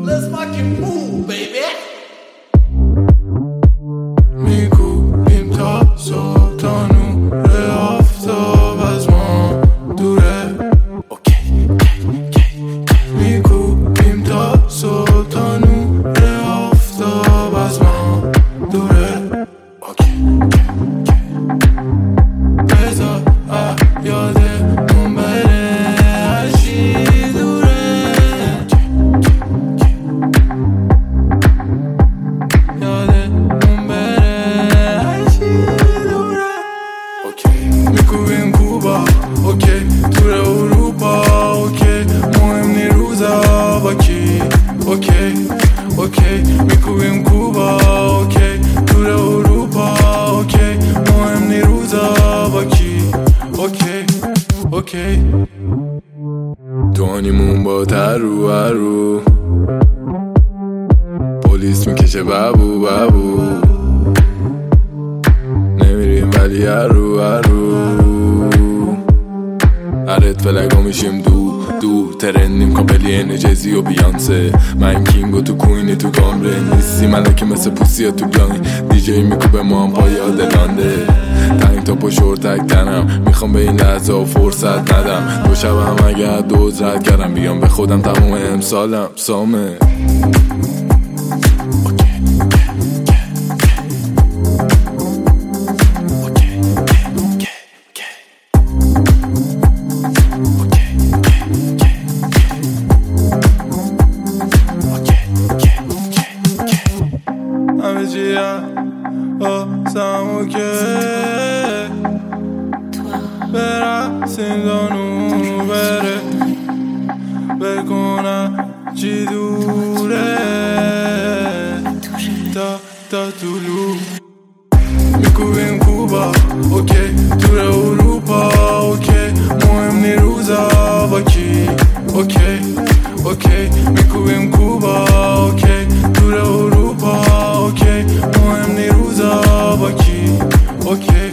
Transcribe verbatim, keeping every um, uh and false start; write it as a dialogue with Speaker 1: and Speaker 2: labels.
Speaker 1: Let's fucking move, baby.
Speaker 2: میگویم تا صبح تا نور آفتاب از ما دوره. میگویم تا صبح تا نور آفتاب از ما دوره. بذار یادمون بره هرچی دوره. یادمون بره هرچی دوره. میگویم کوبا اوکی، تور اروپا اوکی، مهم نی روزا با کی اوکی اوکی. میگویم کوبا اوکی، تور اروپا اوکی، مهم نی روزا با کی اوکی اوکی. دوانیمون با ترو هرو، پلیس میکشه بابو بابو، نمیریم ولی هرو هرو. هرت فلگا میشیم دو دو، ترندیم کامپلی انجزی و بیانسه. من کینگ و تو کوینی تو کامره نیستی ملکی مثل پوسی یا تو گلاین. دیجی میکوبه ما هم پای آدلانده، تنگ تا پا شورتک تنم، میخوام به این لحظه و فرصت ندم. دو شبم اگر دوز رد کردم بیام به خودم تموم امسالم سامه. همه چیم آسمو که برسیم دانو بره، بکنم چی دوره تا تا طولو. میگویم کوبا اوکی، تور اروپا اوکی، مهم نی روزا با کی اوکی اوکی. میگویم کوبا اوکی، تور اروپا اوکی، مهم نی روزا با کی اوکی